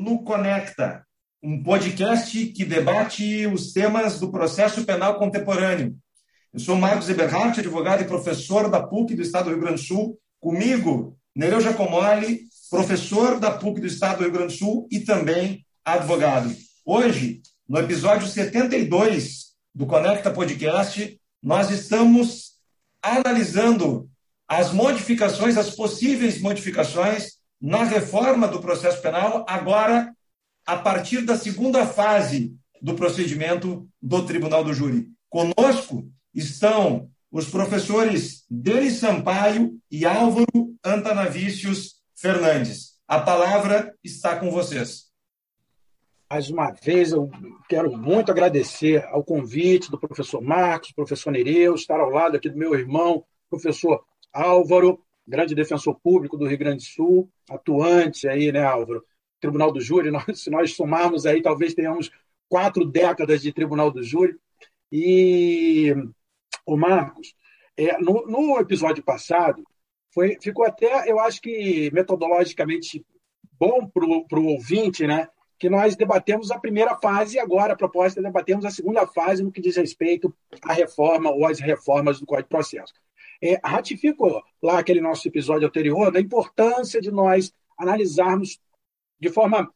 no Conecta, um podcast que debate os temas do processo penal contemporâneo. Eu sou Marcos Eberhardt, advogado e professor da PUC do Estado do Rio Grande do Sul. Comigo, Nereu Giacomoli, professor da PUC do Estado do Rio Grande do Sul e também advogado. Hoje, no episódio 72 do Conecta Podcast, nós estamos analisando as modificações, as possíveis modificações na reforma do processo penal, agora a partir da segunda fase do procedimento do Tribunal do Júri. Conosco estão os professores Denis Sampaio e Álvaro Antanavicius Fernandes. A palavra está com vocês. Mais uma vez, eu quero muito agradecer ao convite do professor Marcos, professor Nereu, estar ao lado aqui do meu irmão, professor Álvaro, grande defensor público do Rio Grande do Sul, atuante aí, né, Álvaro? Tribunal do Júri, se nós somarmos aí, talvez tenhamos 4 décadas de Tribunal do Júri. E o Marcos, no episódio passado, ficou até, eu acho que metodologicamente bom para o ouvinte, né? Que nós debatemos a primeira fase e agora a proposta é debatermos a segunda fase no que diz respeito à reforma ou às reformas do Código de Processo. Ratifico lá aquele nosso episódio anterior da importância de nós analisarmos de forma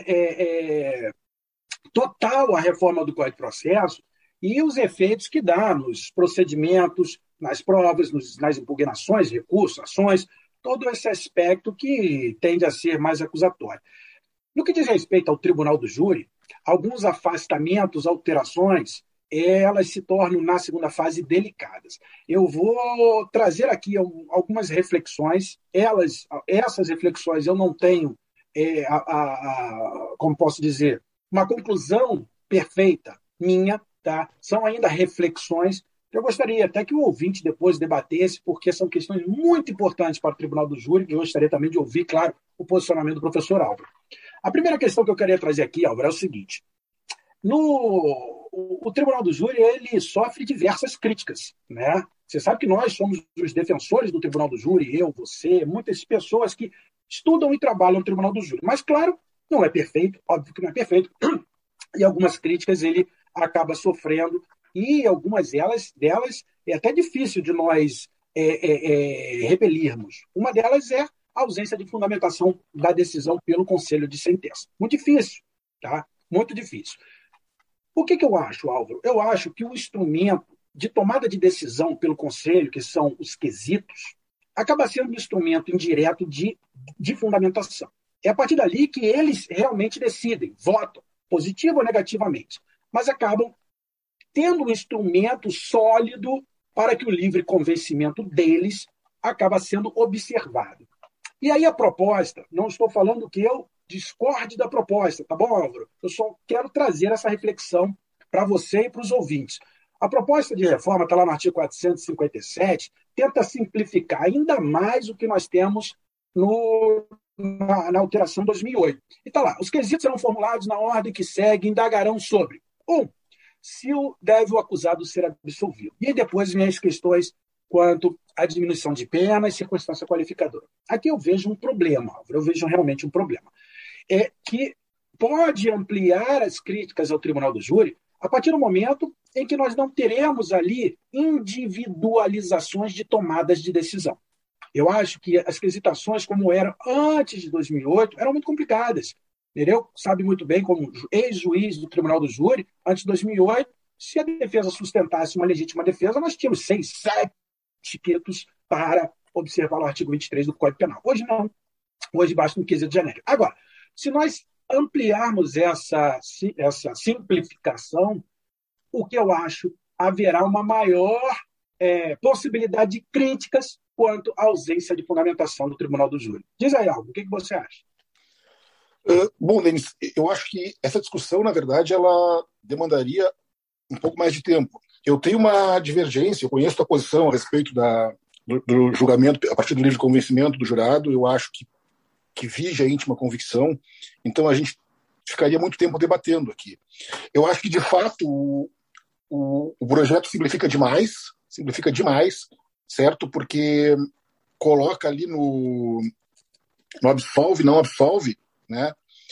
total a reforma do Código de Processo e os efeitos que dá nos procedimentos, nas provas, nas impugnações, recursos, ações, todo esse aspecto que tende a ser mais acusatório. No que diz respeito ao Tribunal do Júri, alguns afastamentos, alterações, elas se tornam, na segunda fase, delicadas. Eu vou trazer aqui algumas reflexões. Essas reflexões eu não tenho, como posso dizer, uma conclusão perfeita minha, tá? São ainda reflexões que eu gostaria até que o ouvinte depois debatesse, porque são questões muito importantes para o Tribunal do Júri, que eu gostaria também de ouvir, claro, o posicionamento do professor Álvaro. A primeira questão que eu queria trazer aqui, Álvaro, é o seguinte. O Tribunal do Júri ele sofre diversas críticas, né? Você sabe que nós somos os defensores do Tribunal do Júri, eu, você, muitas pessoas que estudam e trabalham no Tribunal do Júri. Mas, claro, não é perfeito, óbvio que não é perfeito, e algumas críticas ele acaba sofrendo, e algumas delas é até difícil de nós repelirmos. Uma delas é a ausência de fundamentação da decisão pelo Conselho de Sentença. Muito difícil, tá? Muito difícil. O que eu acho, Álvaro? Eu acho que o instrumento de tomada de decisão pelo Conselho, que são os quesitos, acaba sendo um instrumento indireto de fundamentação. É a partir dali que eles realmente decidem, votam, positivo ou negativamente, mas acabam tendo um instrumento sólido para que o livre convencimento deles acaba sendo observado. E aí a proposta, não estou falando que eu discorde da proposta, tá bom, Álvaro? Eu só quero trazer essa reflexão para você e para os ouvintes. A proposta de reforma está lá no artigo 457, tenta simplificar ainda mais o que nós temos na alteração 2008. E está lá, os quesitos serão formulados na ordem que segue, indagarão sobre 1. Se deve o acusado ser absolvido. E depois vem as questões quanto à diminuição de pena e circunstância qualificadora. Aqui eu vejo um problema, Álvaro, eu vejo realmente um problema. Que pode ampliar as críticas ao Tribunal do Júri a partir do momento em que nós não teremos ali individualizações de tomadas de decisão. Eu acho que as quesitações, como eram antes de 2008, eram muito complicadas. Nereu sabe muito bem, como ex-juiz do Tribunal do Júri, antes de 2008, se a defesa sustentasse uma legítima defesa, nós tínhamos 6, 7 quesitos para observar o artigo 23 do Código Penal. Hoje não. Hoje basta um quesito genérico. Agora, se nós ampliarmos essa simplificação, o que eu acho, haverá uma maior possibilidade de críticas quanto à ausência de fundamentação do Tribunal do Júri. Diz aí, Alvo, o que você acha? Bom, Denis, eu acho que essa discussão, na verdade, ela demandaria um pouco mais de tempo. Eu tenho uma divergência, eu conheço a posição a respeito do julgamento a partir do livre convencimento do jurado, eu acho que vige a íntima convicção, então a gente ficaria muito tempo debatendo aqui. Eu acho que, de fato, o projeto simplifica demais, certo? Porque coloca ali no absolve, não absolve, né?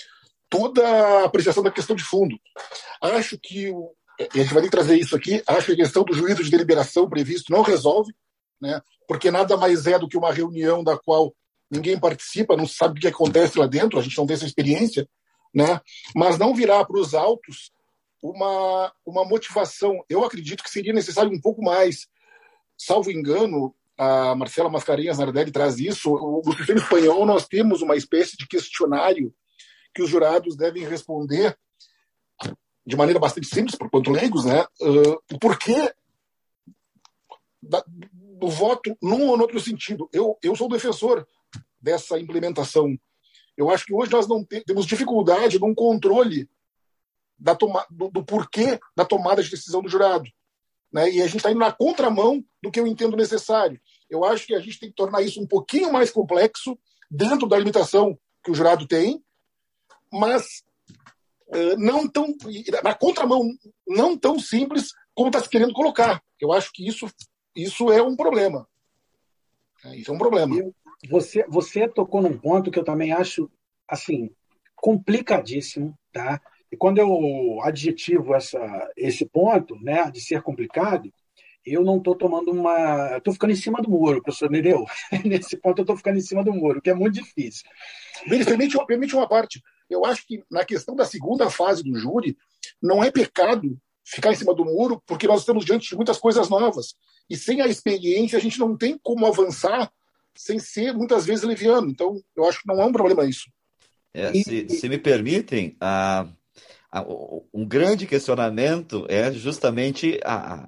toda a apreciação da questão de fundo. Acho que, e a gente vai ter que trazer isso aqui, acho que a questão do juízo de deliberação previsto não resolve, né, porque nada mais é do que uma reunião da qual ninguém participa, não sabe o que acontece lá dentro, a gente não tem essa experiência, né, mas não virá para os autos uma motivação. Eu acredito que seria necessário um pouco mais. Salvo engano, a Marcela Mascarenhas Nardelli traz isso. No sistema espanhol, nós temos uma espécie de questionário que os jurados devem responder de maneira bastante simples, por quanto leigos, né? O porquê do voto num ou no outro sentido. Eu sou defensor dessa implementação. Eu acho que hoje nós não temos dificuldade num controle do porquê da tomada de decisão do jurado. Né? E a gente está indo na contramão do que eu entendo necessário. Eu acho que a gente tem que tornar isso um pouquinho mais complexo, dentro da limitação que o jurado tem, mas não tão, na contramão, não tão simples como está se querendo colocar. Eu acho que isso é um problema. Isso é um problema. Você tocou num ponto que eu também acho assim, complicadíssimo, tá? E quando eu adjetivo esse ponto, né, de ser complicado, eu não estou tomando uma... Estou ficando em cima do muro, professor Nereu. Nesse ponto eu estou ficando em cima do muro, que é muito difícil. Denis, permite uma parte. Eu acho que na questão da segunda fase do júri, não é pecado ficar em cima do muro, porque nós estamos diante de muitas coisas novas. E sem a experiência, a gente não tem como avançar sem ser, muitas vezes, leviano. Então, eu acho que não é um problema isso. Se me permitem, um grande questionamento é justamente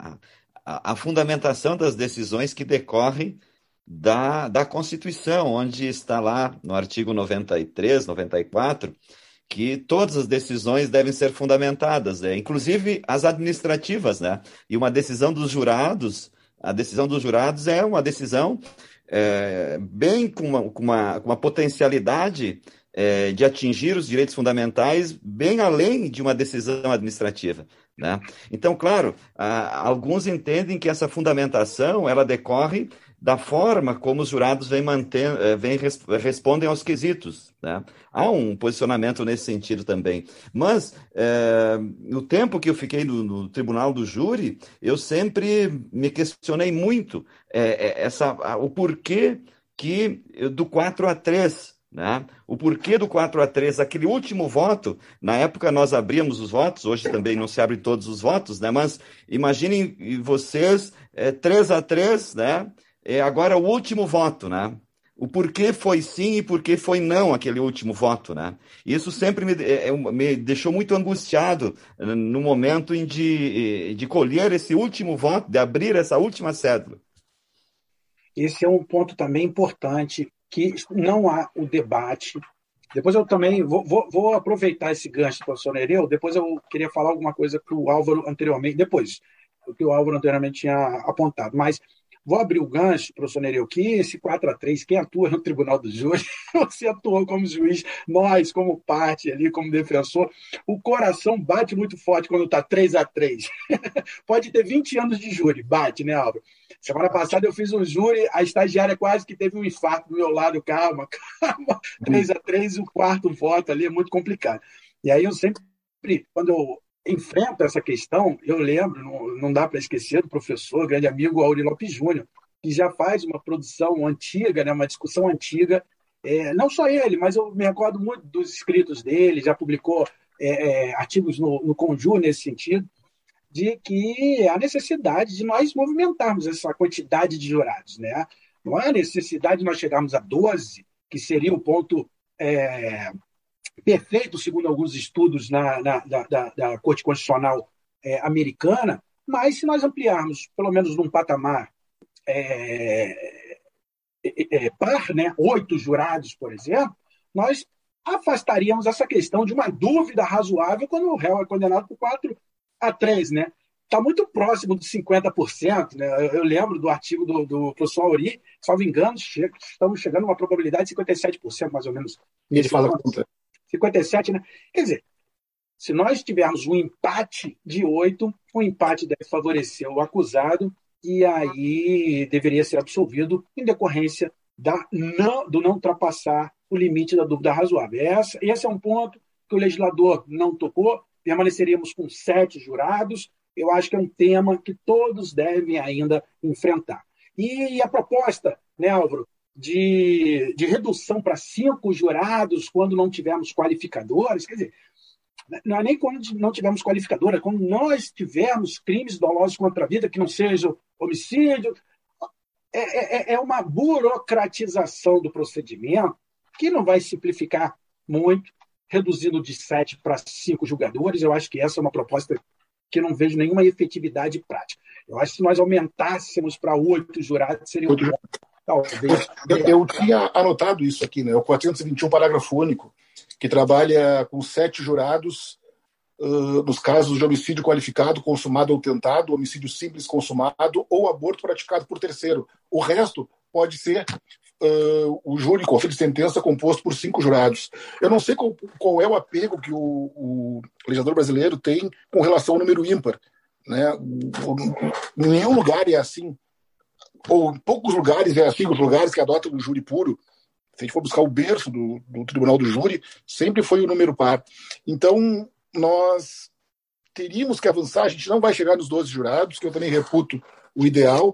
a fundamentação das decisões que decorrem da Constituição, onde está lá no artigo 93, 94, que todas as decisões devem ser fundamentadas, inclusive as administrativas, né? E uma decisão dos jurados, a decisão dos jurados é uma decisão bem com uma potencialidade de atingir os direitos fundamentais bem além de uma decisão administrativa, né? Então, claro, alguns entendem que essa fundamentação ela decorre da forma como os jurados respondem aos quesitos, né? Há um posicionamento nesse sentido também. Mas, no tempo que eu fiquei no tribunal do júri, eu sempre me questionei muito o porquê do 4-3, né? O porquê do 4-3, aquele último voto, na época nós abríamos os votos, hoje também não se abre todos os votos, né? Mas imaginem vocês, 3-3, né? Agora o último voto, né? O porquê foi sim e porquê foi não aquele último voto, né? Isso sempre me deixou muito angustiado no momento de colher esse último voto, de abrir essa última cédula. Esse é um ponto também importante, que não há o debate. Depois eu também vou aproveitar esse gancho do professor Nereu, depois eu queria falar alguma coisa que o Álvaro anteriormente, o que o Álvaro anteriormente tinha apontado, mas vou abrir o gancho, professor Nereu, que esse 4-3, quem atua no Tribunal do Júri, você atuou como juiz, nós, como parte ali, como defensor, o coração bate muito forte quando está 3-3. Pode ter 20 anos de júri, bate, né, Álvaro? Semana passada eu fiz um júri, a estagiária quase que teve um infarto do meu lado, calma. 3-3, o quarto voto ali é muito complicado. E aí eu sempre, quando eu enfrento essa questão, eu lembro, não dá para esquecer do professor, grande amigo Auri Lopes Júnior, que já faz uma produção antiga, né, uma discussão antiga, não só ele, mas eu me recordo muito dos escritos dele, já publicou artigos no Conjur nesse sentido, de que há necessidade de nós movimentarmos essa quantidade de jurados, né? Não há necessidade de nós chegarmos a 12, que seria o ponto perfeito, segundo alguns estudos da Corte Constitucional americana, mas se nós ampliarmos, pelo menos num patamar par, né, 8 jurados, por exemplo, nós afastaríamos essa questão de uma dúvida razoável quando o réu é condenado por 4-3, né? Está muito próximo dos 50%, né? Eu lembro do artigo do professor Auri, salvo engano, estamos chegando a uma probabilidade de 57%, mais ou menos. Ele fala contra. 57%, né? Quer dizer, se nós tivermos um empate de 8, o empate deve favorecer o acusado e aí deveria ser absolvido em decorrência do não ultrapassar o limite da dúvida razoável. Esse é um ponto que o legislador não tocou, permaneceríamos com 7 jurados. Eu acho que é um tema que todos devem ainda enfrentar. E a proposta, né, Álvaro, de redução para 5 jurados quando não tivermos qualificadores, quer dizer, não é nem quando não tivermos qualificadora, é quando nós tivermos crimes dolosos contra a vida, que não seja homicídio. É uma burocratização do procedimento que não vai simplificar muito, reduzindo de 7 para 5 julgadores. Eu acho que essa é uma proposta que eu não vejo nenhuma efetividade prática. Eu acho que se nós aumentássemos para 8 jurados, seria um bom, talvez. Eu tinha anotado isso aqui, né? O 421, parágrafo único, que trabalha com 7 jurados nos casos de homicídio qualificado, consumado ou tentado, homicídio simples consumado ou aborto praticado por terceiro. O resto pode ser o júri, conselho de sentença, composto por 5 jurados. Eu não sei qual é o apego que o legislador brasileiro tem com relação ao número ímpar, né? Em nenhum lugar é assim, ou em poucos lugares é assim. Os lugares que adotam o júri puro, se a gente for buscar o berço do tribunal do júri, sempre foi o número par. Então, nós teríamos que avançar. A gente não vai chegar nos 12 jurados, que eu também reputo o ideal,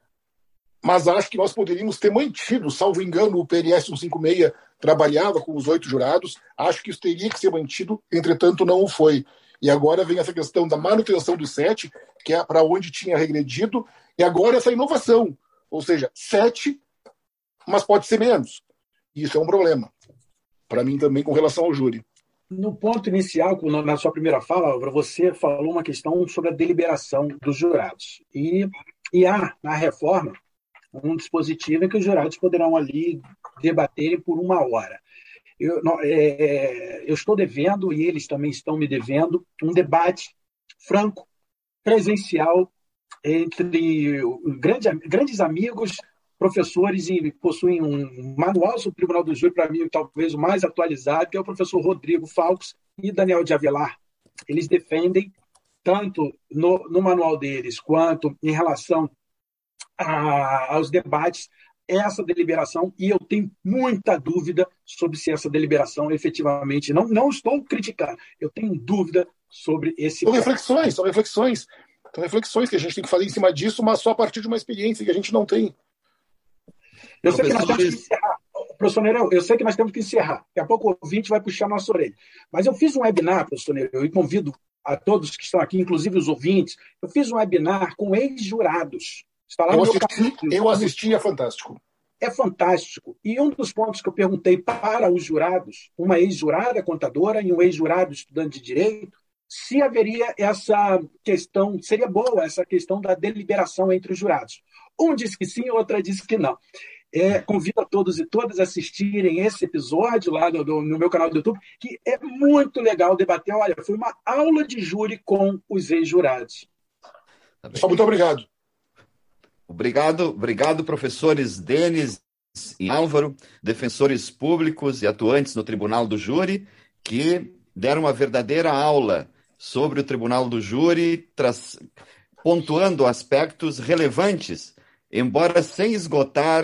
mas acho que nós poderíamos ter mantido, salvo engano, o PLS 156 trabalhava com os 8 jurados, acho que isso teria que ser mantido, entretanto não o foi. E agora vem essa questão da manutenção dos 7, que é para onde tinha regredido, e agora essa inovação, ou seja, 7, mas pode ser menos. Isso é um problema, para mim também, com relação ao júri. No ponto inicial, na sua primeira fala, Álvaro, você falou uma questão sobre a deliberação dos jurados. E há, na reforma, um dispositivo em que os jurados poderão ali debaterem por 1 hora. Eu estou devendo, e eles também estão me devendo, um debate franco, presencial, entre grandes amigos, professores, e possuem um manual sobre o Tribunal do Júri, para mim, talvez o mais atualizado, que é o professor Rodrigo Falcos e Daniel de Avelar. Eles defendem, tanto no manual deles, quanto em relação aos debates, essa deliberação, e eu tenho muita dúvida sobre se essa deliberação efetivamente, não estou criticando, eu tenho dúvida sobre esse São reflexões que a gente tem que fazer em cima disso, mas só a partir de uma experiência que a gente não tem. Eu sei que nós temos que encerrar. Professor Nereu, eu sei que nós temos que encerrar. Daqui a pouco o ouvinte vai puxar nossa orelha. Mas eu fiz um webinar, professor Nereu, e convido a todos que estão aqui, inclusive os ouvintes, eu fiz um webinar com ex-jurados. Está lá eu assisti, é fantástico. É fantástico. E um dos pontos que eu perguntei para os jurados, uma ex-jurada contadora e um ex-jurado estudante de direito, se haveria essa questão, seria boa essa questão da deliberação entre os jurados. Um disse que sim, outra disse que não. Convido a todos e todas a assistirem esse episódio lá no meu canal do YouTube, que é muito legal debater. Olha, foi uma aula de júri com os ex-jurados. Muito obrigado. Obrigado, professores Denis e Álvaro, defensores públicos e atuantes no Tribunal do Júri, que deram uma verdadeira aula sobre o Tribunal do Júri, pontuando aspectos relevantes, embora sem esgotar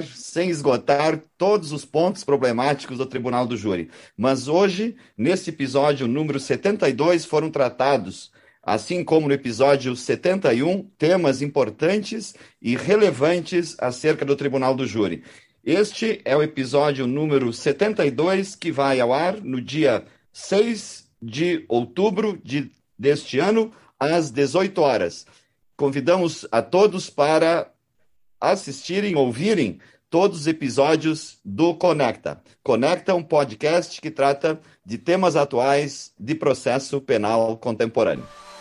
todos os pontos problemáticos do Tribunal do Júri. Mas hoje, nesse episódio número 72, foram tratados, assim como no episódio 71, temas importantes e relevantes acerca do Tribunal do Júri. Este é o episódio número 72, que vai ao ar no dia 6 de outubro deste ano, às 18 horas. Convidamos a todos para assistirem, ouvirem todos os episódios do Conecta. Conecta é um podcast que trata de temas atuais de processo penal contemporâneo.